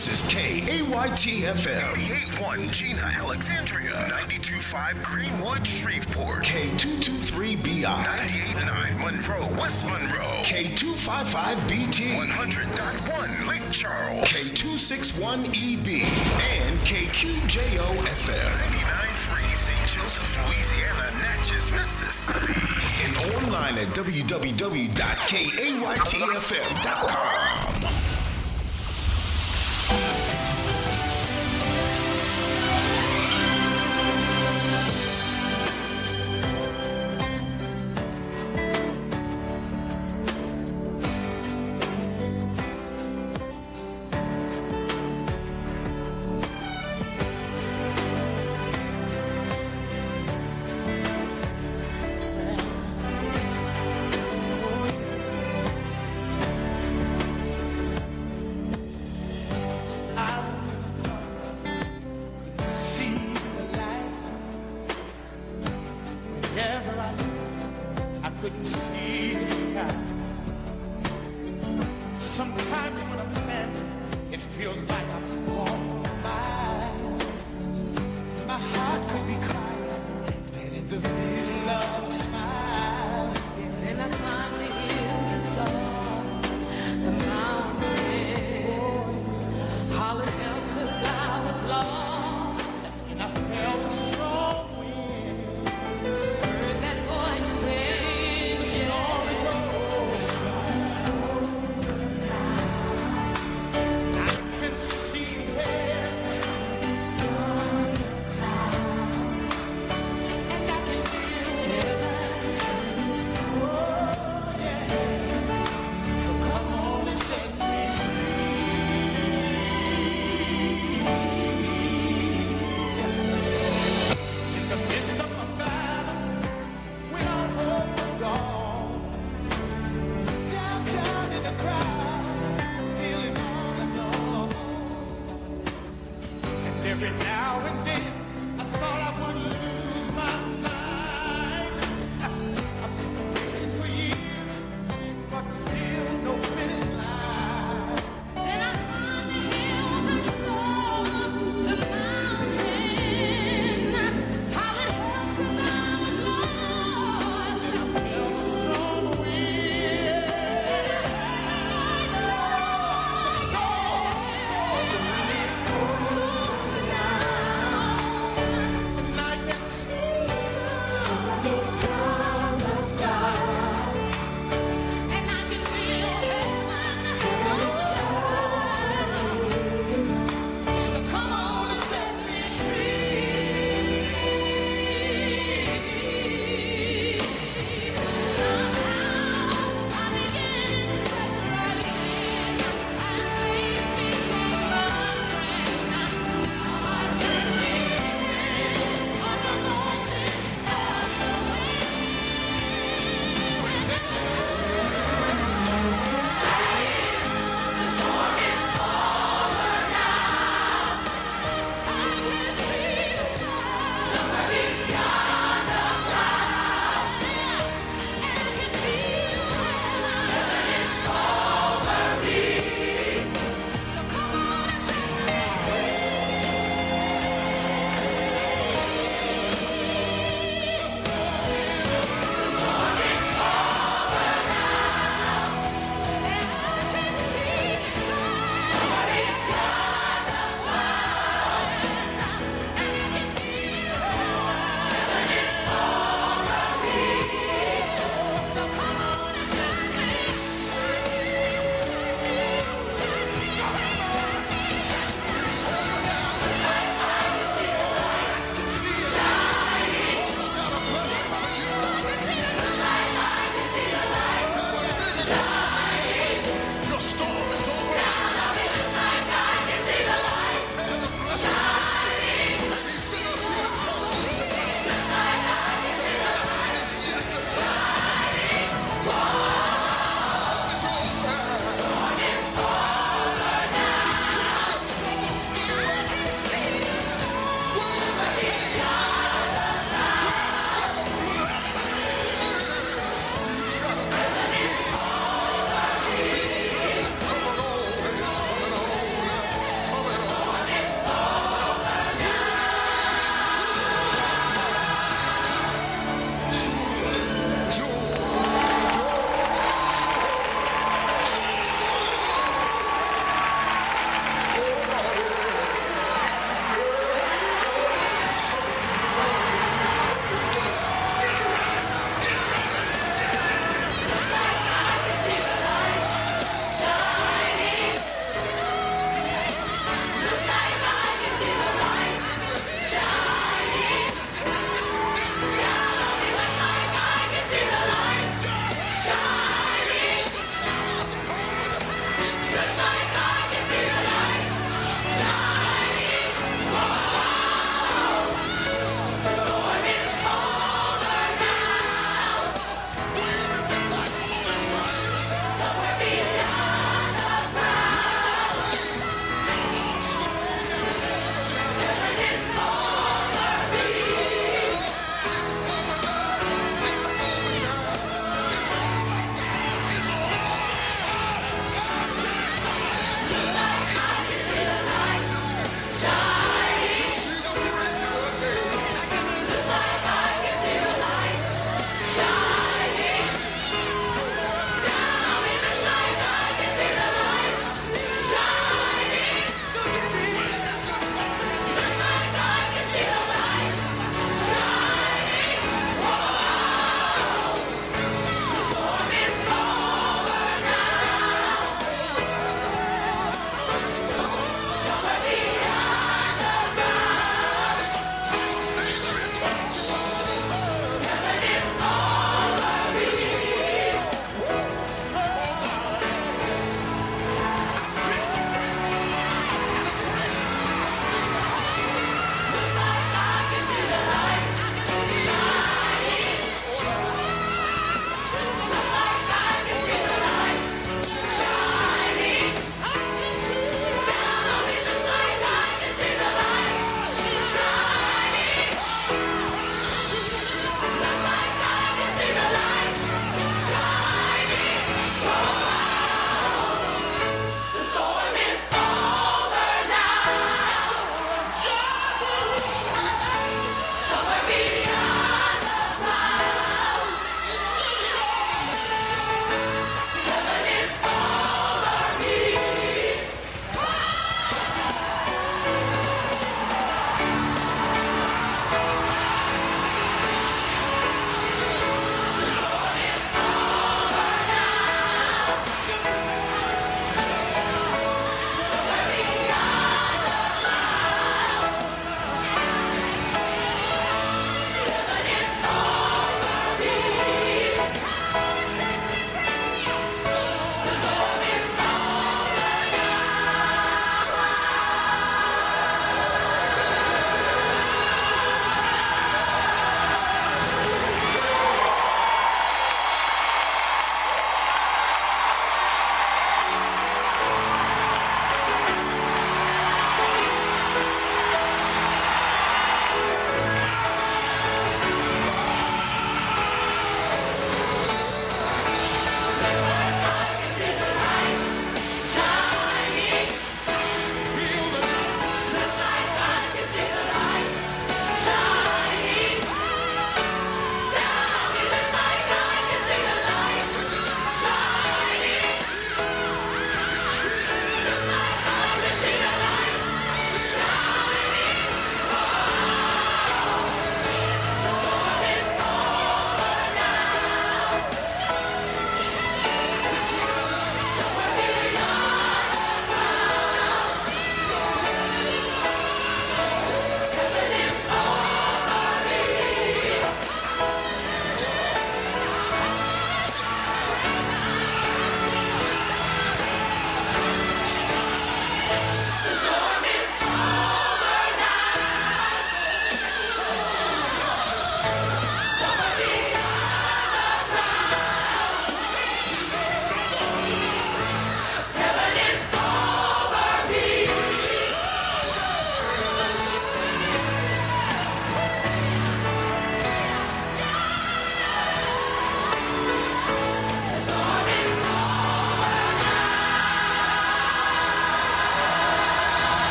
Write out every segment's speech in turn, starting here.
This is KAYT-FM. 88.1 Gina, Alexandria. 92.5 Greenwood, Shreveport. K223BI. 98.9 Monroe, West Monroe. K255BT. 100.1 Lake Charles. K261EB. And KQJO-FM. 99.3 St. Joseph, Louisiana, Natchez, Mississippi. And online at www.kaytfm.com.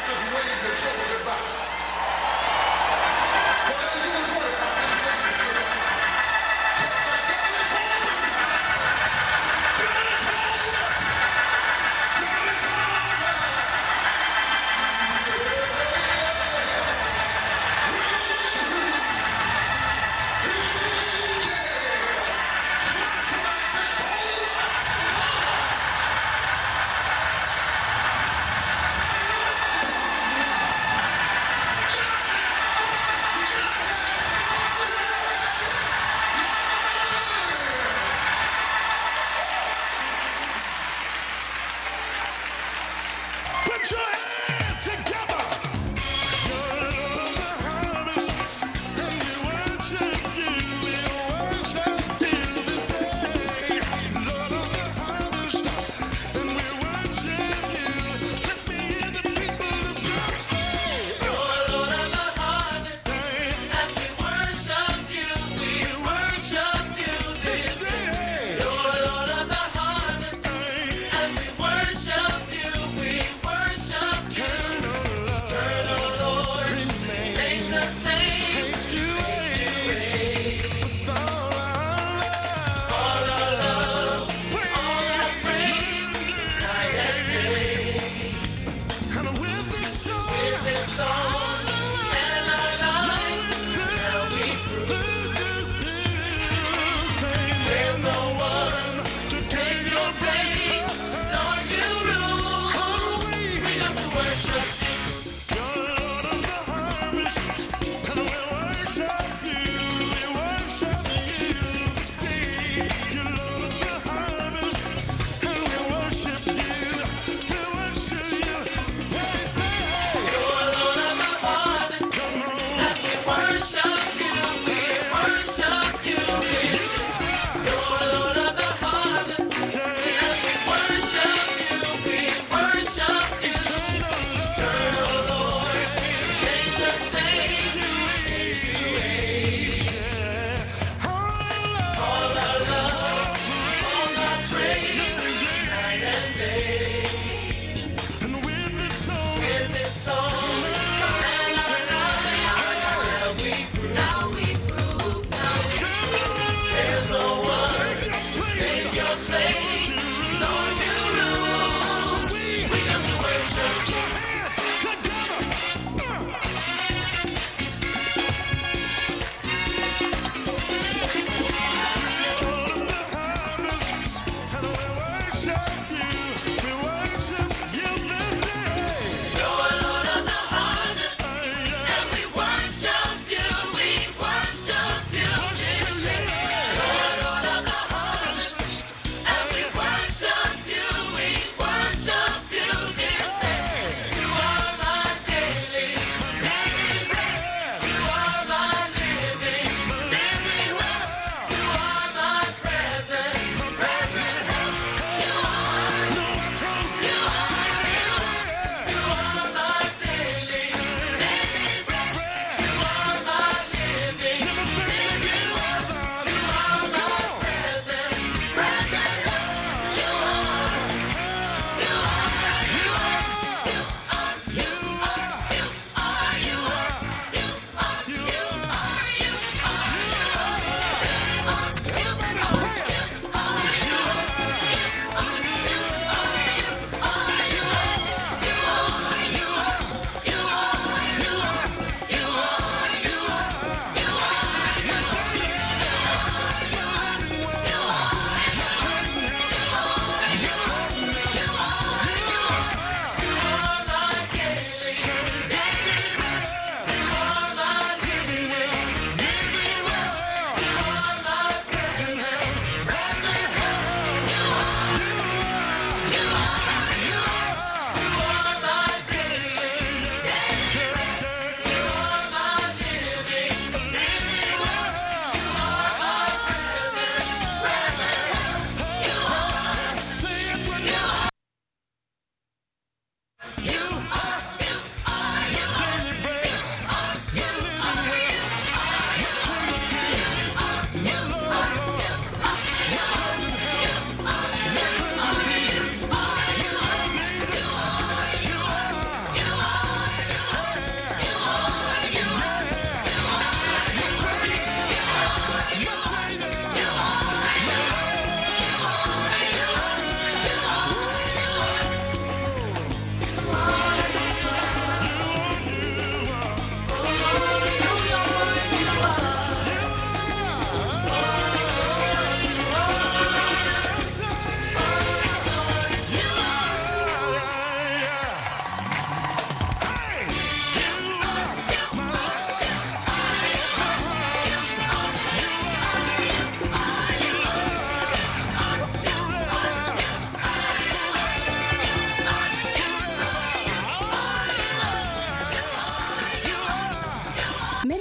just wave the trouble goodbye. Whatever you was worried about, just wave it goodbye. Tell the devil it's over. Devil it's over. Devil it's over. Somebody say it's over.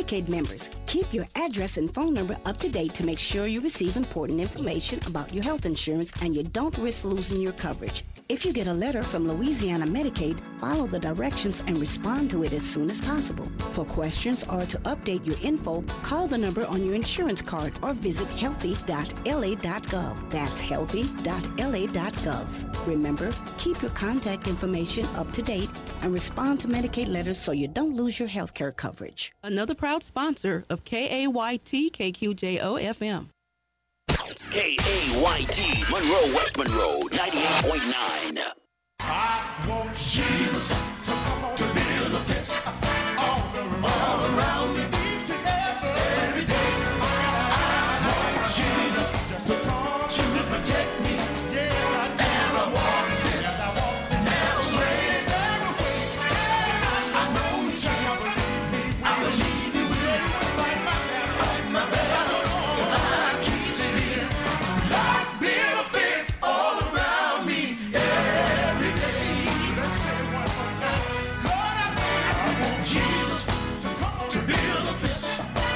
Medicaid members. Keep your address and phone number up to date to make sure you receive important information about your health insurance and you don't risk losing your coverage. If you get a letter from Louisiana Medicaid, follow the directions and respond to it as soon as possible. For questions or to update your info, call the number on your insurance card or visit healthy.la.gov. That's healthy.la.gov. Remember, keep your contact information up to date and respond to Medicaid letters so you don't lose your health care coverage. Another proud sponsor of KAYT KQJO FM. KAYT, Monroe, West Monroe, 98.9. I want Jesus to come on to build a fence all around me. Together every day. I want Jesus to come to protect me. Yes, I do. As I walk this narrow way. I know He's gonna believe me. I believe He will. Fight my battle. If I keep still, Lord, build a fence all around me every day. Let's say it one more time. Lord, I want Jesus to build a fence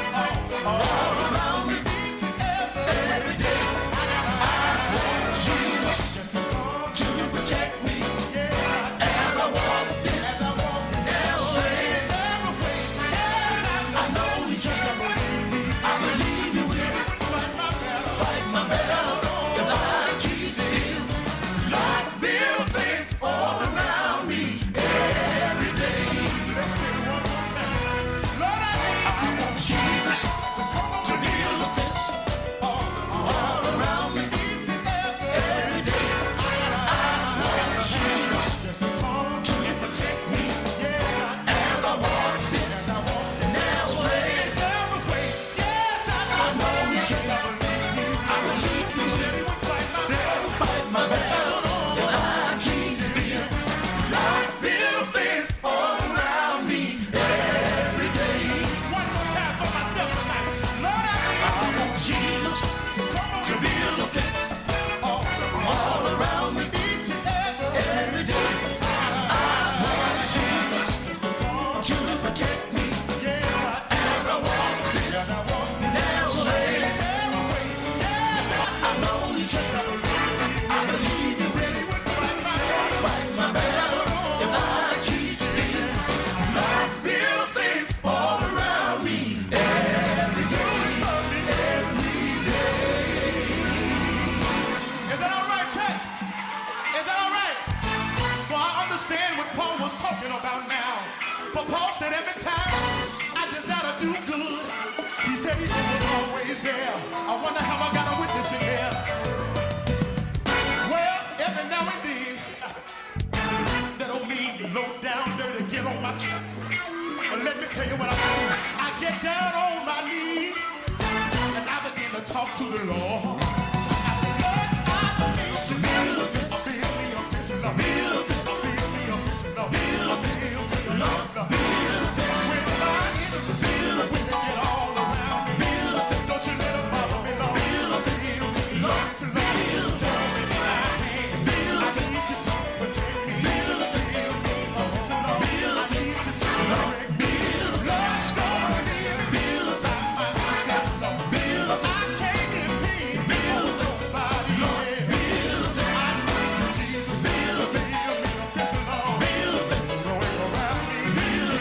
all around me every day. I want Jesus to protect me as I walk this narrow straight way. I know He's gonna believe me. I believe He will. Fight my battle. If I keep still, Lord, build a fence all around me every day. Let's say it one more time. Lord, I want Jesus to build a fence all around me every day. I want Jesus to protect me as I walk this narrow straight way. Yes, I know He's gonna believe me. I believe He will. Fight my battle. If I keep still, Lord, build a fence all around me every day. One more time for myself tonight. Lord, I want Jesus to build a fence all around me every day. I want Jesus to protect me as I walk this narrow straight way. I know He's gonna believe me. I believe He will. Fight my battle. If I keep still, Lord, build a fence all around me every day. Every day. Is that all right, church? Is that all right? For I understand what Paul was talking about now. For Paul said every time I desire to do good, he said He was always there. I wonder how I got a witness in here. Well, every now and then, that old mean, low down, dirty, get on my truck. But let me tell you what I do. I get down on my knees and I begin to talk to the Lord. I say, Lord, I need you. Build a fence. Build me a fence, Lord. Build a fence. Build me a fence, Lord. Build a fence, Lord. Build a fence. When my enemies build a fence, get all around me. Build a fence. Don't you let them bother me, Lord. Build a fence, Lord. Build a fence. Build a fence. Protect me. Build a fence. Build a fence. Direct me. Lord, don't leave me. Build a fence. Build a fence. I can't depend. Build a fence. Nobody else. Build a fence. I need you, Jesus. Build a fence. Build me a fence, Lord. Build a fence. Go around me. Build a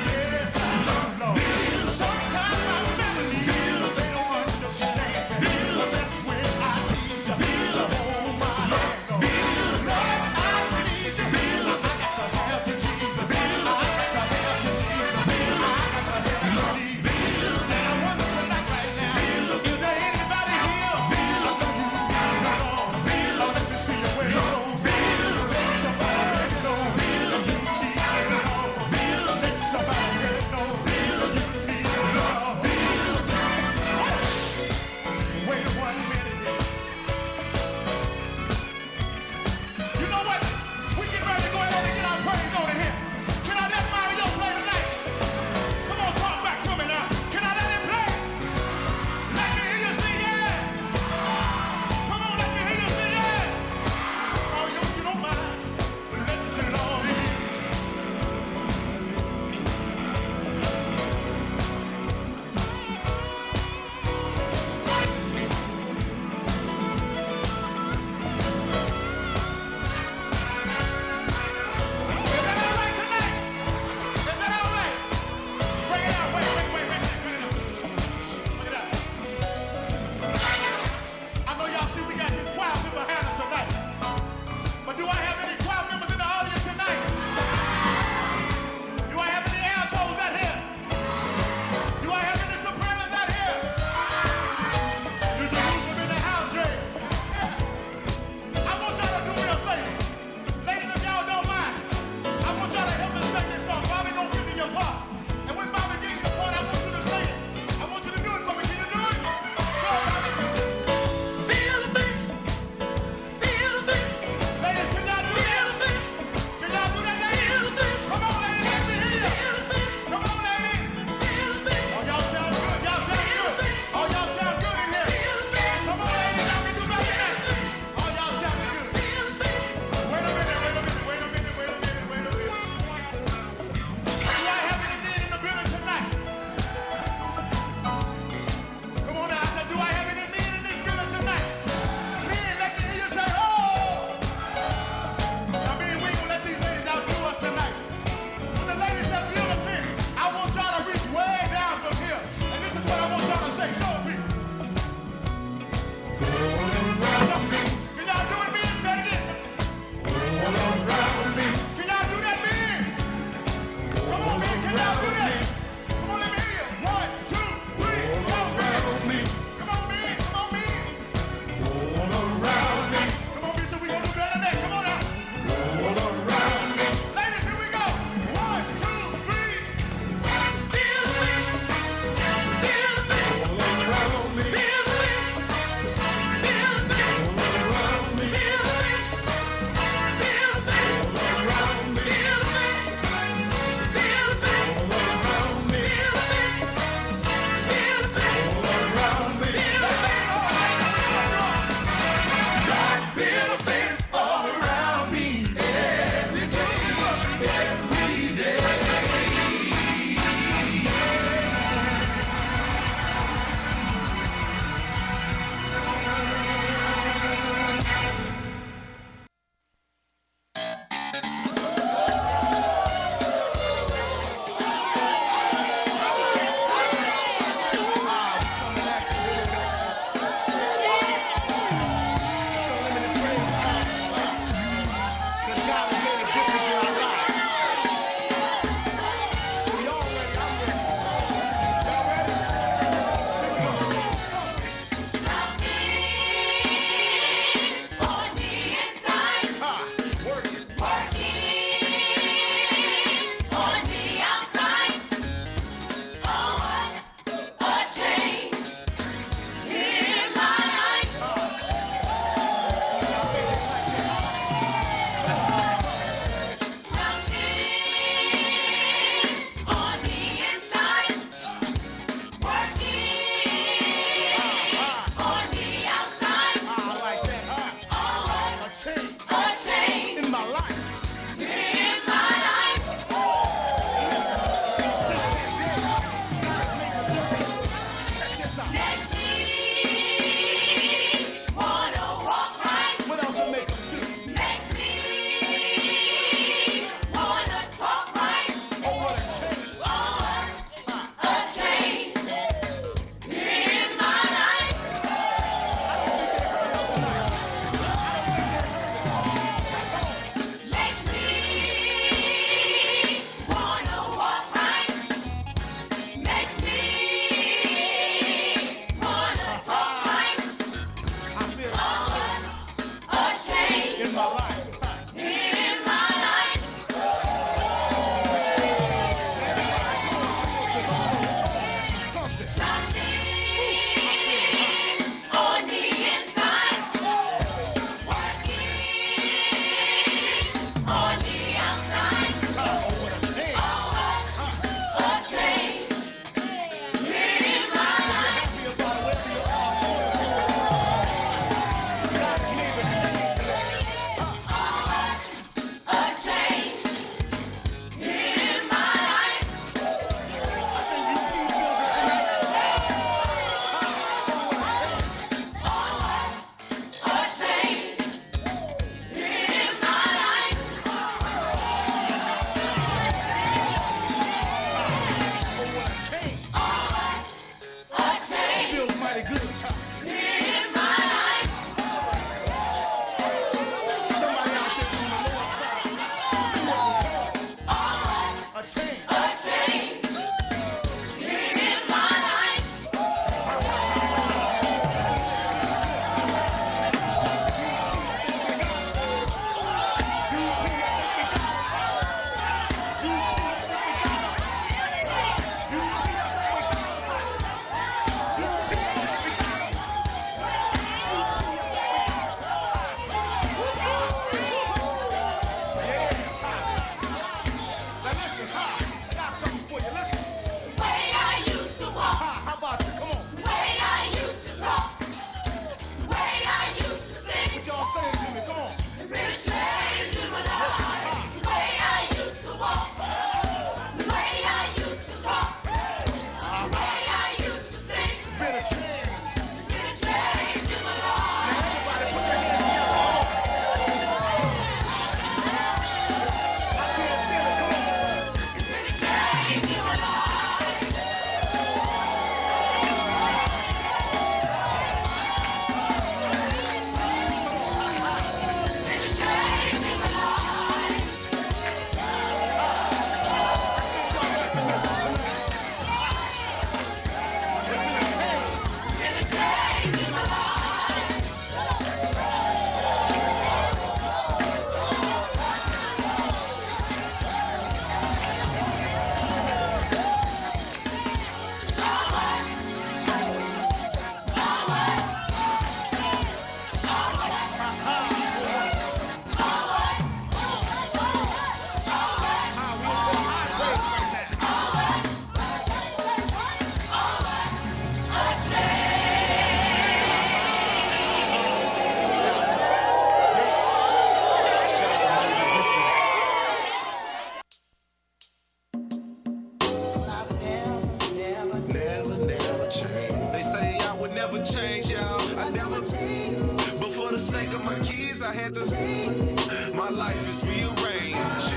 sake of my kids, I had to. My life is rearranged.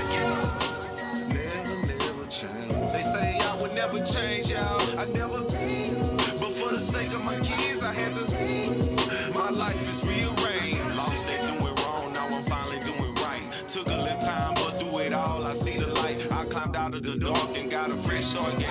Never change. They say I would never change, y'all. I never. But for the sake of my kids, I had to. My life is rearranged. Lost it doing wrong, now I'm finally doing right. Took a little time, but through it all, I see the light. I climbed out of the dark and got a fresh start. Get